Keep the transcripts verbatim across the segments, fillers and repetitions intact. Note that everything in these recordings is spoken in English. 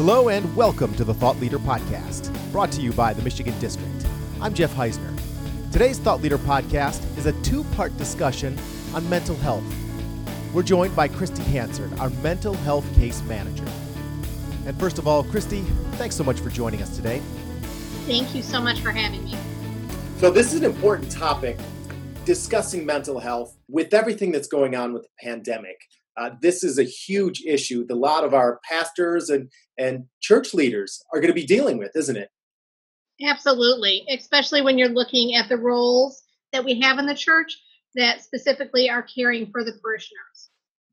Hello and welcome to the Thought Leader Podcast, brought to you by the Michigan District. I'm Jeff Heisner. Today's Thought Leader Podcast is a two-part discussion on mental health. We're joined by Christy Hansard, our mental health case manager. And first of all, Christy, thanks so much for joining us today. Thank you so much for having me. So this is an important topic, discussing mental health with everything that's going on with the pandemic. Uh, this is a huge issue that a lot of our pastors and, and church leaders are going to be dealing with, isn't it? Absolutely, especially when you're looking at the roles that we have in the church that specifically are caring for the parishioners.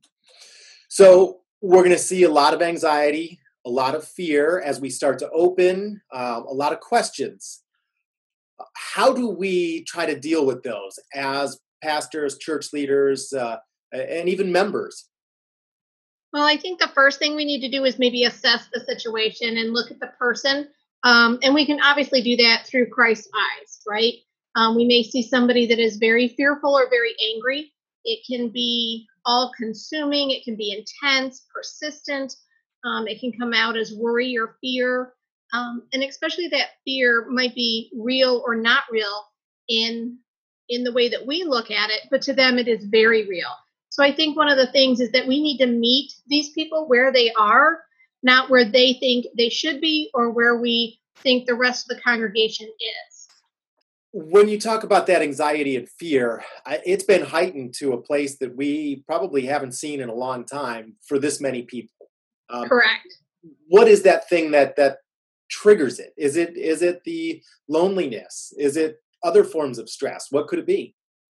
So we're going to see a lot of anxiety, a lot of fear as we start to open, uh, a lot of questions. How do we try to deal with those as pastors, church leaders, uh, and even members? Well, I think the first thing we need to do is maybe assess the situation and look at the person. Um, and we can obviously do that through Christ's eyes, right? Um, we may see somebody that is very fearful or very angry. It can be all-consuming. It can be intense, persistent. Um, it can come out as worry or fear. Um, and especially that fear might be real or not real in, in the way that we look at it, but to them it is very real. So I think one of the things is that we need to meet these people where they are, not where they think they should be or where we think the rest of the congregation is. When you talk about that anxiety and fear, it's been heightened to a place that we probably haven't seen in a long time for this many people. Um, Correct. What is that thing that that triggers it? Is it is it the loneliness? Is it other forms of stress? What could it be?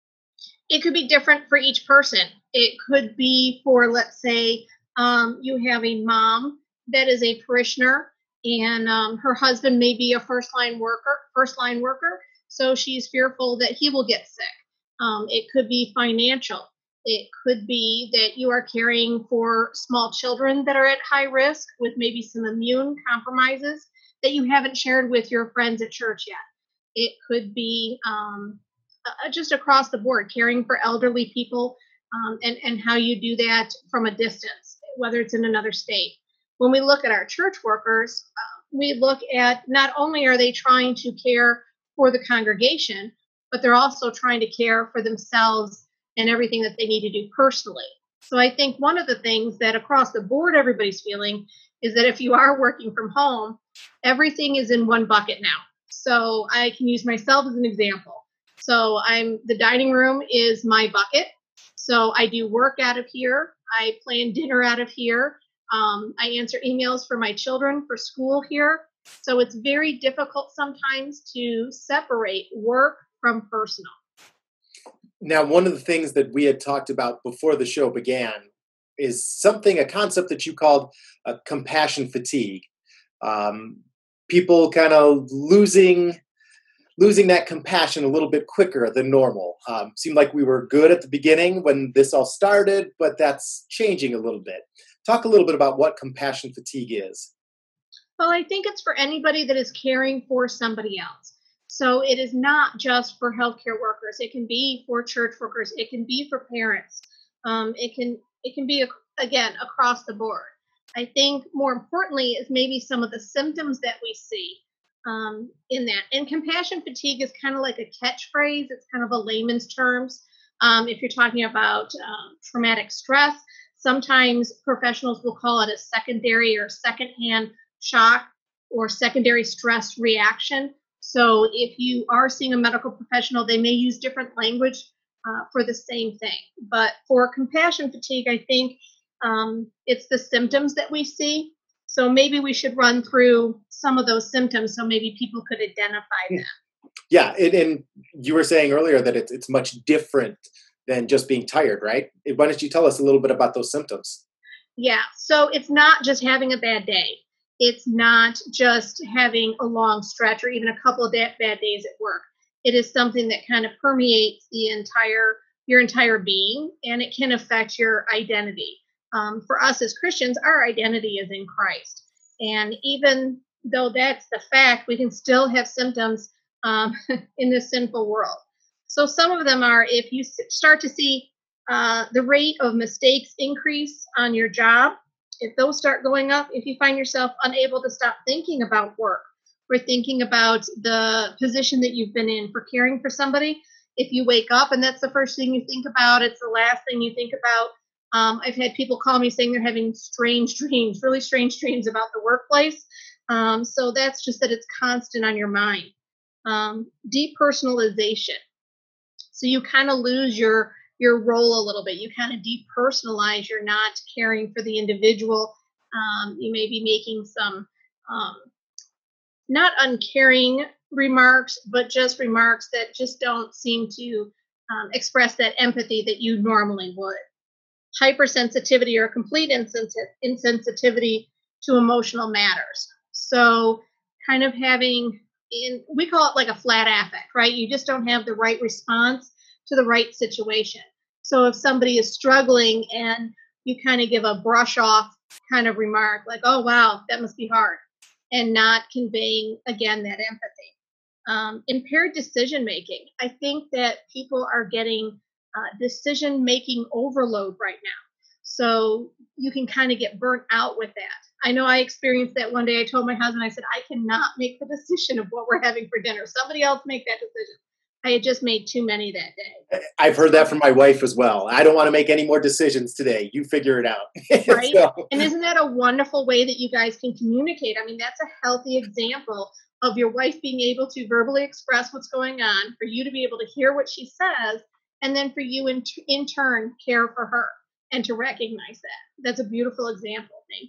It could be different for each person. It could be for, let's say, um, you have a mom that is a parishioner and um, her husband may be a first line worker, first line worker. So she's fearful that he will get sick. Um, it could be financial. It could be that you are caring for small children that are at high risk with maybe some immune compromises that you haven't shared with your friends at church yet. It could be um, uh, just across the board, caring for elderly people um, and, and how you do that from a distance, whether it's in another state. When we look at our church workers, uh, we look at not only are they trying to care for the congregation, but they're also trying to care for themselves and everything that they need to do personally. So I think one of the things that across the board everybody's feeling is that if you are working from home, everything is in one bucket now. So I can use myself as an example. So I'm the dining room is my bucket. So I do work out of here. I plan dinner out of here. Um, I answer emails for my children for school here. So it's very difficult sometimes to separate work from personal. Now, one of the things that we had talked about before the show began is something, a concept that you called uh, compassion fatigue. Um, people kind of losing losing that compassion a little bit quicker than normal. Um, seemed like we were good at the beginning when this all started, but that's changing a little bit. Talk a little bit about what compassion fatigue is. Well, I think it's for anybody that is caring for somebody else. So it is not just for healthcare workers. It can be for church workers. It can be for parents. Um, it can it can be, again, across the board. I think more importantly is maybe some of the symptoms that we see um, in that. And compassion fatigue is kind of like a catchphrase. It's kind of a layman's terms. Um, if you're talking about um, traumatic stress, sometimes professionals will call it a secondary or secondhand shock or secondary stress reaction. So if you are seeing a medical professional, they may use different language uh, for the same thing. But for compassion fatigue, I think um, it's the symptoms that we see. So maybe we should run through some of those symptoms so maybe people could identify them. Yeah, and, and you were saying earlier that it's, it's much different than just being tired, right? Why don't you tell us a little bit about those symptoms? Yeah, so it's not just having a bad day. It's not just having a long stretch or even a couple of bad days at work. It is something that kind of permeates the entire your entire being, and it can affect your identity. Um, for us as Christians, our identity is in Christ. And even though that's the fact, we can still have symptoms um, in this sinful world. So some of them are if you start to see uh, the rate of mistakes increase on your job, If those start going up, if you find yourself unable to stop thinking about work or thinking about the position that you've been in for caring for somebody, if you wake up and that's the first thing you think about, it's the last thing you think about. Um, I've had people call me saying they're having strange dreams, really strange dreams about the workplace. Um, so that's just that it's constant on your mind. Um, depersonalization. So you kind of lose your your role a little bit. You kind of depersonalize. You're not caring for the individual. Um, you may be making some um, not uncaring remarks, but just remarks that just don't seem to um, express that empathy that you normally would. Hypersensitivity or complete insensi- insensitivity to emotional matters. So kind of having, in, we call it like a flat affect, right? You just don't have the right response to the right situation. So if somebody is struggling and you kind of give a brush off kind of remark like, oh, wow, that must be hard, and not conveying, again, that empathy. Um, impaired decision making. I think that people are getting uh, decision making overload right now. So you can kind of get burnt out with that. I know I experienced that one day. I told my husband, I said, I cannot make the decision of what we're having for dinner. Somebody else make that decision. I had just made too many that day. I've heard that from my wife as well. I don't want to make any more decisions today. You figure it out. Right? So. And isn't that a wonderful way that you guys can communicate? I mean, that's a healthy example of your wife being able to verbally express what's going on, for you to be able to hear what she says, and then for you in, t- in turn care for her and to recognize that. That's a beautiful example. Thank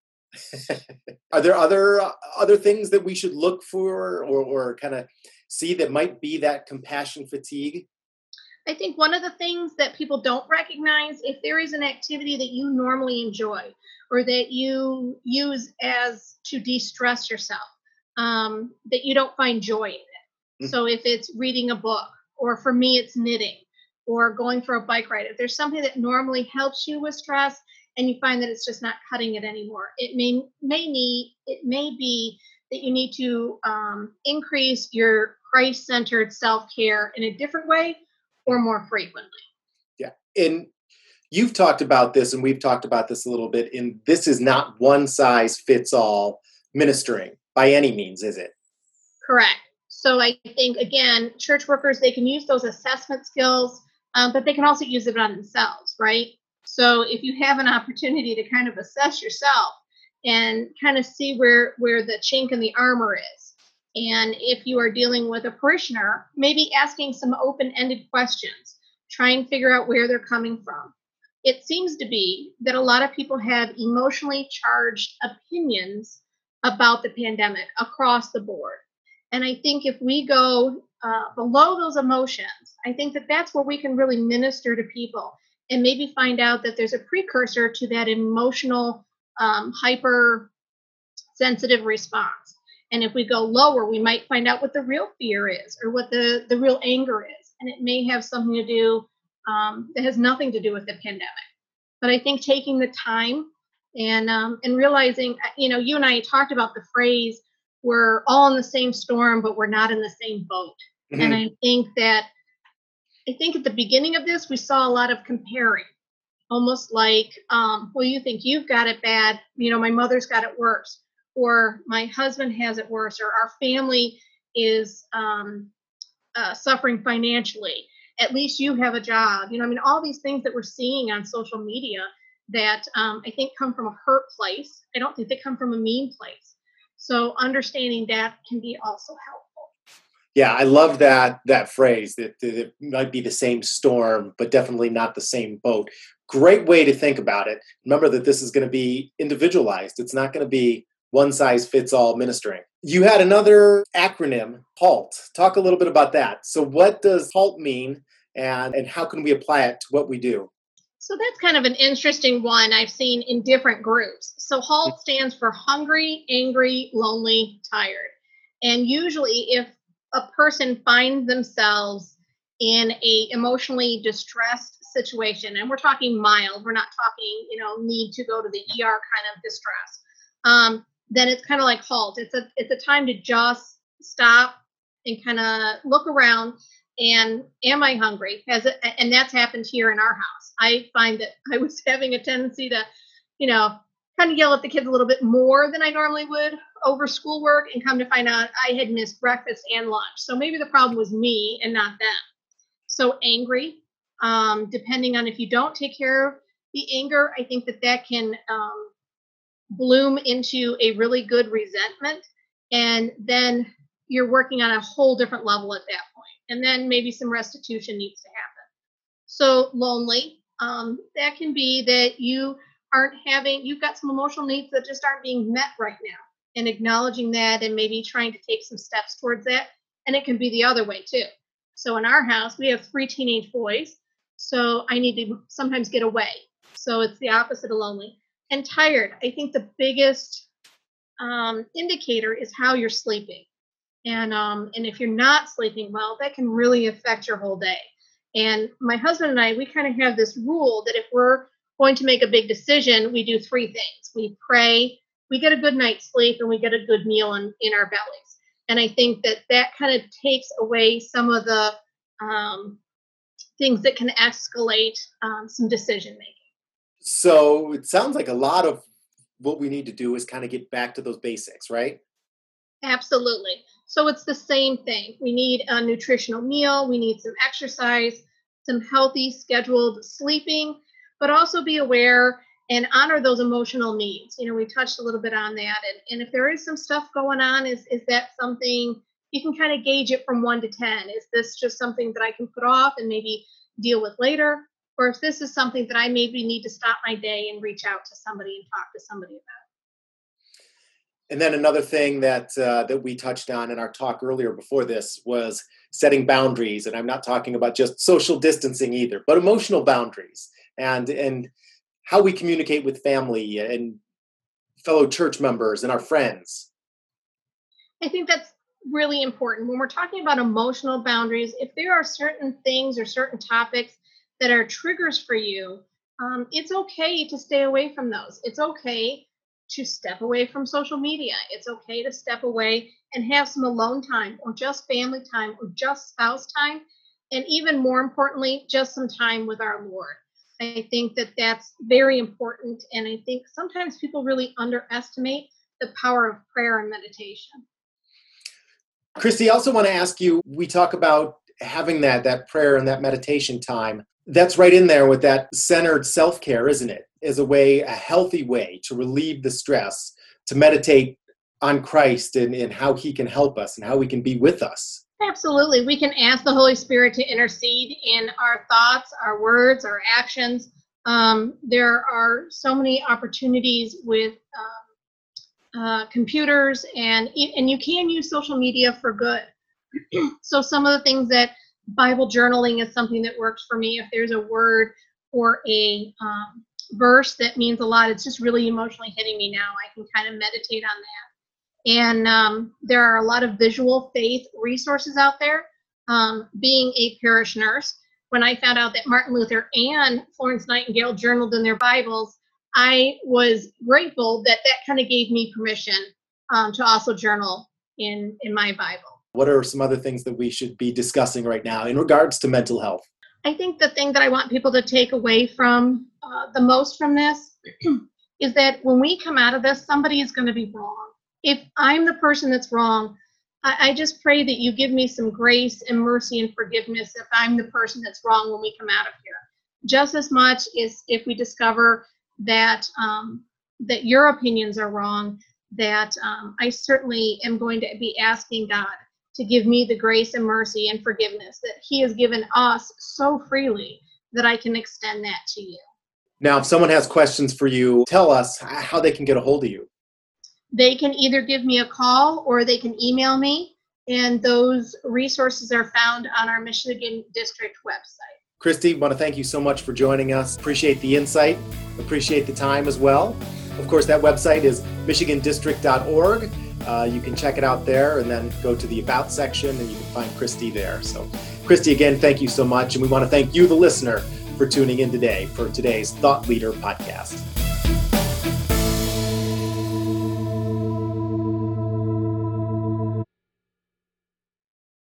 you. Are there other uh, other things that we should look for or, or kind of see that might be that compassion fatigue? I think one of the things that people don't recognize, if there is an activity that you normally enjoy or that you use as to de-stress yourself, um, that you don't find joy in it. Mm-hmm. So if it's reading a book, or for me, it's knitting, or going for a bike ride, if there's something that normally helps you with stress and you find that it's just not cutting it anymore, it may may need it may be that you need to um, increase your Christ-centered self-care in a different way or more frequently. Yeah. And you've talked about this, and we've talked about this a little bit, and this is not one size fits all ministering by any means, is it? Correct. So I think, again, church workers, they can use those assessment skills, um, but they can also use it on themselves, right? So if you have an opportunity to kind of assess yourself and kind of see where, where the chink in the armor is, and if you are dealing with a parishioner, maybe asking some open-ended questions, try and figure out where they're coming from. It seems to be that a lot of people have emotionally charged opinions about the pandemic across the board. And I think if we go uh, below those emotions, I think that that's where we can really minister to people and maybe find out that there's a precursor to that emotional um, hyper sensitive response. And if we go lower, we might find out what the real fear is or what the, the real anger is. And it may have something to do um, that has nothing to do with the pandemic. But I think taking the time and um, and realizing, you know, you and I talked about the phrase, we're all in the same storm, but we're not in the same boat. Mm-hmm. And I think that, I think at the beginning of this, we saw a lot of comparing, almost like, um, well, you think you've got it bad, you know, my mother's got it worse, or my husband has it worse, or our family is um, uh, suffering financially. At least you have a job. You know, I mean, all these things that we're seeing on social media that um, I think come from a hurt place. I don't think they come from a mean place. So understanding that can be also helpful. Yeah, I love that that phrase, that, that it might be the same storm, but definitely not the same boat. Great way to think about it. Remember that this is going to be individualized. It's not going to be one size fits all ministering. You had another acronym, HALT. Talk a little bit about that. So what does HALT mean, and, and how can we apply it to what we do? So that's kind of an interesting one I've seen in different groups. So HALT stands for hungry, angry, lonely, tired. And usually if a person finds themselves in a emotionally distressed situation, and we're talking mild, we're not talking, you know, need to go to the E R kind of distress, um, then it's kind of like HALT. It's a it's a time to just stop and kind of look around. And am I hungry? Has it, and that's happened here in our house. I find that I was having a tendency to, you know, kind of yell at the kids a little bit more than I normally would over schoolwork, and come to find out I had missed breakfast and lunch. So maybe the problem was me and not them. So angry, um, depending on if you don't take care of the anger, I think that that can um, bloom into a really good resentment. And then you're working on a whole different level at that point. And then maybe some restitution needs to happen. So lonely, um, that can be that you aren't having, you've got some emotional needs that just aren't being met right now, and acknowledging that and maybe trying to take some steps towards that. And it can be the other way too. So in our house, we have three teenage boys. So I need to sometimes get away. So it's the opposite of lonely. And tired. I think the biggest um, indicator is how you're sleeping. And um, and if you're not sleeping well, that can really affect your whole day. And my husband and I, we kind of have this rule that if we're going to make a big decision, we do three things. We pray, we get a good night's sleep, and we get a good meal in, in our bellies. And I think that that kind of takes away some of the um, things that can escalate um, some decision making. So it sounds like a lot of what we need to do is kind of get back to those basics, right? Absolutely. So it's the same thing. We need a nutritional meal. We need some exercise, some healthy scheduled sleeping, but also be aware and honor those emotional needs. You know, we touched a little bit on that. And, and if there is some stuff going on, is, is that something you can kind of gauge it from one to ten? Is this just something that I can put off and maybe deal with later? Or if this is something that I maybe need to stop my day and reach out to somebody and talk to somebody about. And then another thing that uh, that we touched on in our talk earlier before this was setting boundaries. And I'm not talking about just social distancing either, but emotional boundaries and and how we communicate with family and fellow church members and our friends. I think that's really important. When we're talking about emotional boundaries, if there are certain things or certain topics that are triggers for you, um, it's okay to stay away from those. It's okay to step away from social media. It's okay to step away and have some alone time, or just family time, or just spouse time. And even more importantly, just some time with our Lord. I think that that's very important. And I think sometimes people really underestimate the power of prayer and meditation. Christy, I also want to ask you, we talk about having that, that prayer and that meditation time. That's right in there with that centered self-care, isn't it? As a way, a healthy way to relieve the stress, to meditate on Christ and, and how he can help us and how he can be with us. Absolutely. We can ask the Holy Spirit to intercede in our thoughts, our words, our actions. Um, there are so many opportunities with um, uh, computers, and, and you can use social media for good. So some of the things that Bible journaling is something that works for me. If there's a word or a um, verse that means a lot, it's just really emotionally hitting me now, I can kind of meditate on that. And um, there are a lot of visual faith resources out there. Um, being a parish nurse, when I found out that Martin Luther and Florence Nightingale journaled in their Bibles, I was grateful that that kind of gave me permission um, to also journal in, in my Bible. What are some other things that we should be discussing right now in regards to mental health? I think the thing that I want people to take away from uh, the most from this is that when we come out of this, somebody is going to be wrong. If I'm the person that's wrong, I, I just pray that you give me some grace and mercy and forgiveness if I'm the person that's wrong when we come out of here. Just as much as if we discover that um, that your opinions are wrong, that um, I certainly am going to be asking God to give me the grace and mercy and forgiveness that he has given us so freely, that I can extend that to you. Now, if someone has questions for you, tell us how they can get a hold of you. They can either give me a call or they can email me, and those resources are found on our Michigan District website. Christy, I want to thank you so much for joining us. Appreciate the insight, appreciate the time as well. Of course, that website is michigan district dot org. Uh, you can check it out there and then go to the About section and you can find Christy there. So, Christy, again, thank you so much. And we want to thank you, the listener, for tuning in today for today's Thought Leader podcast.